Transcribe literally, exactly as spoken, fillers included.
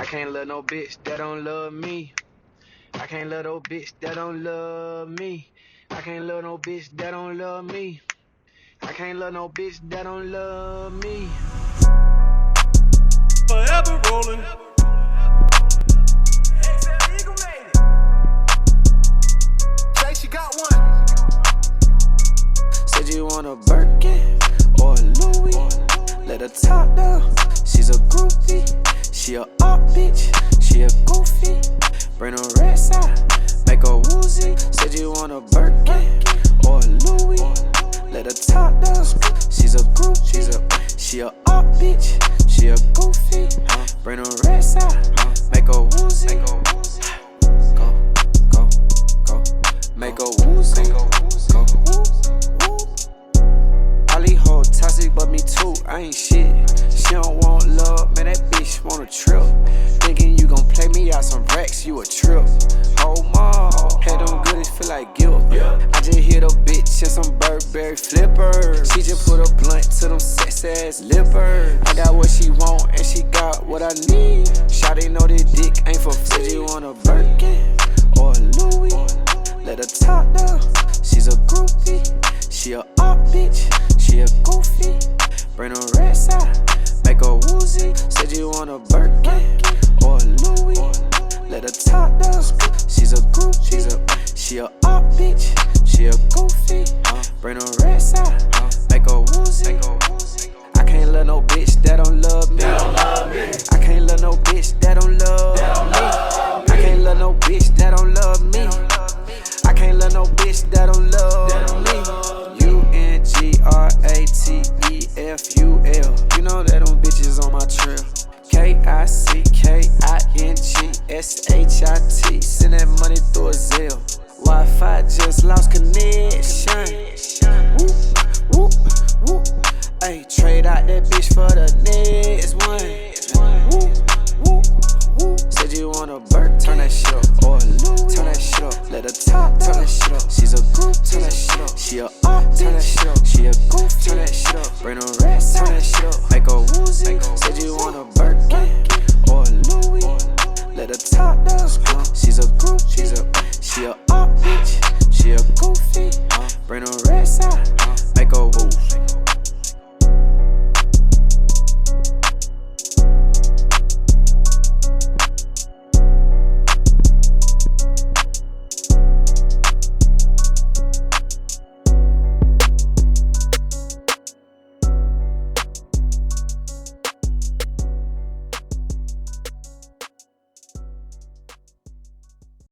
can't love no bitch that don't love me. I can't love no bitch that don't love me. I can't love no bitch that don't love me. I can't love no bitch that don't love me. Forever rolling. Say she got one. Said you want a Birkin or a Louis. Let her top down. She's a groupie. She a up bitch. She a goofy. Bring her red side. Make her woozy. Said you want a Birkin or a Louis. Let her top down. She's a groupie. She's a she a up bitch. She a goofy. Bring her red side. Make her woozy. Go, go, go. Make her woozy. Go, woo, woo. All these hoes toxic, but me too. I ain't shit. She don't want love, man. That bitch want a trip. Thinking you gon' play me out some racks, you a trip. Oh ma, head on good, it feel like guilt. I just hit a bitch and some Burberry flippers. She just put a blunt to them sex ass lippers. I got what she want and she got what I need. Shawty know this dick ain't for free. You want a Birkin or a Louis? Let her top down. She's a groupie. She a up bitch. She a goofy. Bring her red side. Make her woozy. Said you want a Birkin or a Louis. Let her top down. She's a group. She's a she a up bitch. She a goofy. Bring her red side. Make her woozy. I can't love no bitch that don't love me. I can't love no bitch that don't love me. I can't love no bitch that don't love me. I can't love no bitch that don't love me. U N G R A T E F U L. You know that them bitches on my trail. K I C K I N G S H I T. Send that money through a Zelle. Wi-Fi just lost.